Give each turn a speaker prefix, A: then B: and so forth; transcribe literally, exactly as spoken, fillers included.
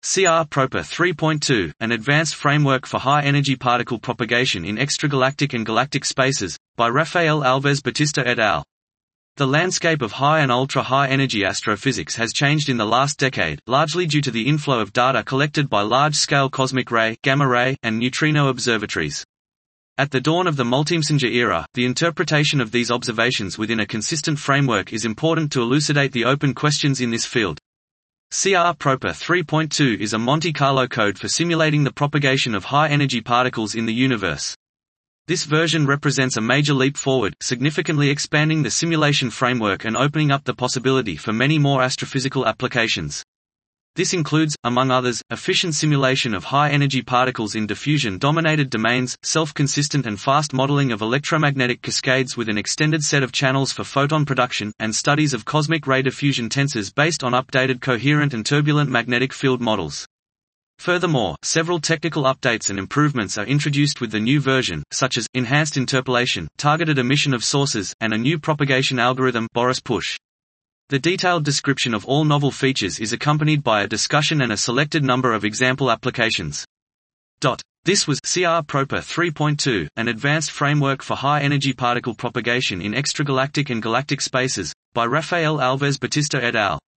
A: C R Propa three point two, an advanced framework for high-energy particle propagation in extragalactic and galactic spaces, by Rafael Alves Batista et al. The landscape of high and ultra-high energy astrophysics has changed in the last decade, largely due to the inflow of data collected by large-scale cosmic ray, gamma-ray, and neutrino observatories. At the dawn of the Multimessenger era, the interpretation of these observations within a consistent framework is important to elucidate the open questions in this field. C R Propa three point two is a Monte Carlo code for simulating the propagation of high-energy particles in the universe. This version represents a major leap forward, significantly expanding the simulation framework and opening up the possibility for many more astrophysical applications. This includes, among others, efficient simulation of high-energy particles in diffusion-dominated domains, self-consistent and fast modeling of electromagnetic cascades with an extended set of channels for photon production, and studies of cosmic ray diffusion tensors based on updated coherent and turbulent magnetic field models. Furthermore, several technical updates and improvements are introduced with the new version, such as enhanced interpolation, targeted emission of sources, and a new propagation algorithm, Boris-Push. The detailed description of all novel features is accompanied by a discussion and a selected number of example applications. This was C R Propa three point two, an advanced framework for high-energy particle propagation in extragalactic and galactic spaces, by Rafael Alves Batista et al.